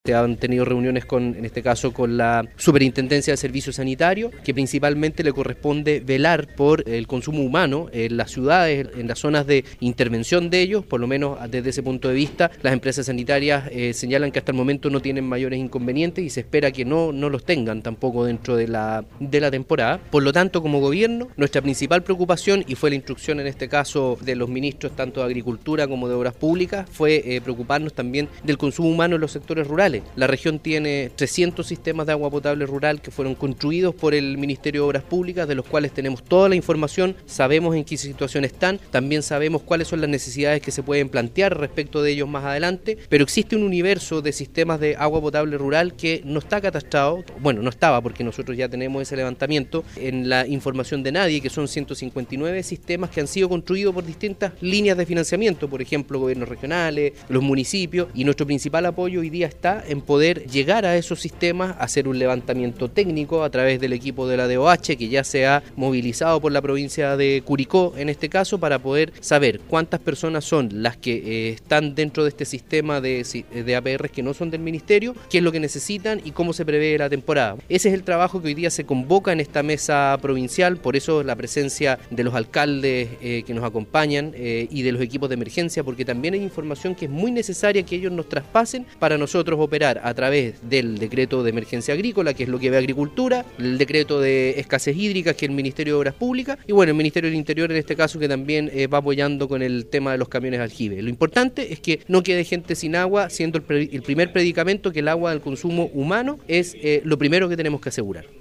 Se han tenido reuniones en este caso, con la Superintendencia de Servicios Sanitarios, que principalmente le corresponde velar por el consumo humano en las ciudades, en las zonas de intervención de ellos. Por lo menos desde ese punto de vista, las empresas sanitarias señalan que hasta el momento no tienen mayores inconvenientes y se espera que no los tengan tampoco dentro de la temporada. Por lo tanto, como gobierno, nuestra principal preocupación, y fue la instrucción en este caso de los ministros tanto de Agricultura como de Obras Públicas, fue preocuparnos también del consumo humano en los sectores rurales. La región tiene 300 sistemas de agua potable rural que fueron construidos por el Ministerio de Obras Públicas, de los cuales tenemos toda la información, sabemos en qué situación están, también sabemos cuáles son las necesidades que se pueden plantear respecto de ellos más adelante, pero existe un universo de sistemas de agua potable rural que no está catastrado, bueno, no estaba porque nosotros ya tenemos ese levantamiento en la información de nadie, que son 159 sistemas que han sido construidos por distintas líneas de financiamiento, por ejemplo, gobiernos regionales, los municipios, y nuestro principal apoyo hoy día está en poder llegar a esos sistemas, hacer un levantamiento técnico a través del equipo de la DOH, que ya se ha movilizado por la provincia de Curicó en este caso, para poder saber cuántas personas son las que están dentro de este sistema de APRs que no son del ministerio, qué es lo que necesitan y cómo se prevé la temporada. Ese es el trabajo que hoy día se convoca en esta mesa provincial, por eso la presencia de los alcaldes que nos acompañan y de los equipos de emergencia, porque también hay información que es muy necesaria que ellos nos traspasen para nosotros operar a través del decreto de emergencia agrícola, que es lo que ve Agricultura, el decreto de escasez hídrica, que es el Ministerio de Obras Públicas, y bueno, el Ministerio del Interior en este caso, que también va apoyando con el tema de los camiones aljibe. Lo importante es que no quede gente sin agua, siendo el primer predicamento que el agua del consumo humano es lo primero que tenemos que asegurar.